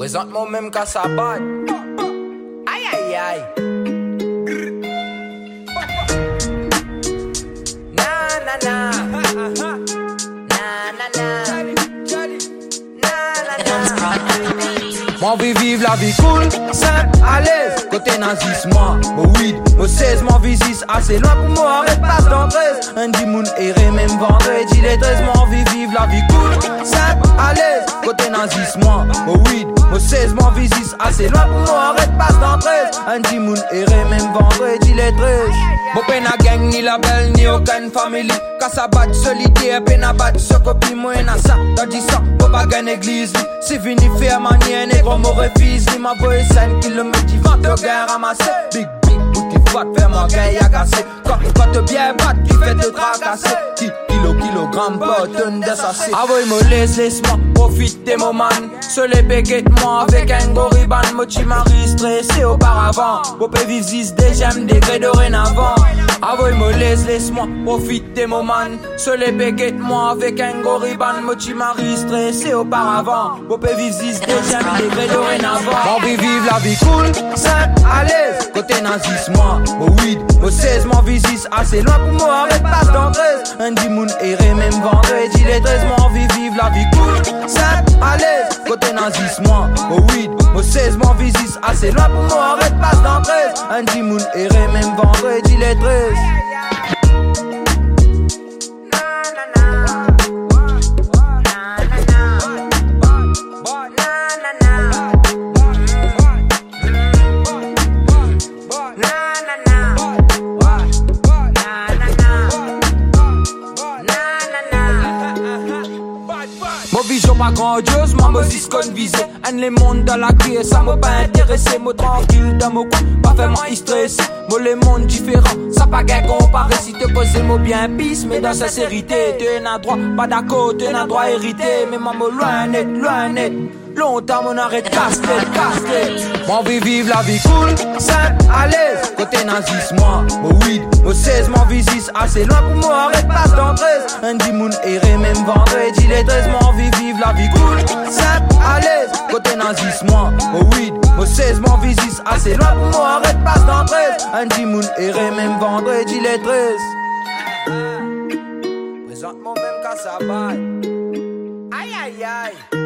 Présente-moi même qu'à sa batte. Aïe aïe aïe. Na na na. Na na na. Moi veux vivre la vie cool, simple, à l'aise. Côté nazis, moi, mon weed, mon 16, mon visis assez loin pour moi, arrête passe dans 13. Un dimoun erré, même vendredi les 13. Moi veux vivre la vie cool, simple, à l'aise. Côté nazis, moi, mon weed, mon 16, mon visis assez loin pour moi, arrête passe dans 13. Un dimoun erré, même vendredi les 13. Bon peine à gang, ni label, ni aucune famille. Qu'à sa batte solitaire, peine à battre, ce copie, moi, n'a ça, dans 10 ans, bon bagan église. C'est fini faire manière, négro, mon refuse. Ni ma voix est 5 km, 20 de guerre ramassé. Big, bouti, fat, faire mon gars, y'a cassé. Quand te bien battre, qui fait te tracasser. Kilogramme, pas tonne d'assassin. Avoy, me laisse-moi, profite des moments. Se les béguettes, moi, avec un goriban. Mochi Marie stressé auparavant. Popé vive 10 deuxième degré dorénavant. Avoy, me laisse-moi, profite des moments. Se les béguettes, moi, avec un goriban. Mochi Marie stressé auparavant. Popé vive 10 deuxième degré dorénavant. Envie vivre la vie cool, simple, à l'aise. Côté nazis, moi, mon weed, mon 16, mon visis assez loin pour moi, arrête passe dans 13. Un dimoun erré, même vendredi les 13. Moi envie vivre la vie cool, simple, à l'aise. Côté nazis, moi, mon weed, mon 16, mon visis assez loin pour moi, arrête passe dans 13. Un dimoun erré, même vendredi les 13. Mon vision pas grandiose, moi me dis qu'on visait. Un les mondes dans la clé, ça m'a pas intéressé. Moi tranquille dans mon coin, pas vraiment stressé. Moi les mondes différents, ça pas qu'à comparer. Si te posais moi bien pisse, mais dans sincérité. T'es un droit, pas d'accord, t'es un droit hérité. Mais maman loin net. Longtemps mon arrête casse-tête. Moi veux vivre la vie cool, simple, à l'aise. Côté nazis, moi, mon weed, mon 16, mon visis assez loin pour moi, arrête passe dans 13. Un dimoun erré, même vendredi les 13. Moi veux vivre la vie cool, simple, à l'aise. Côté nazis, moi, mon weed, mon 16, mon visis assez loin pour moi, arrête passe dans 13. Un dimoun erré, même vendredi les 13. Présente-moi même qu'à sa balle. Aïe aïe aïe.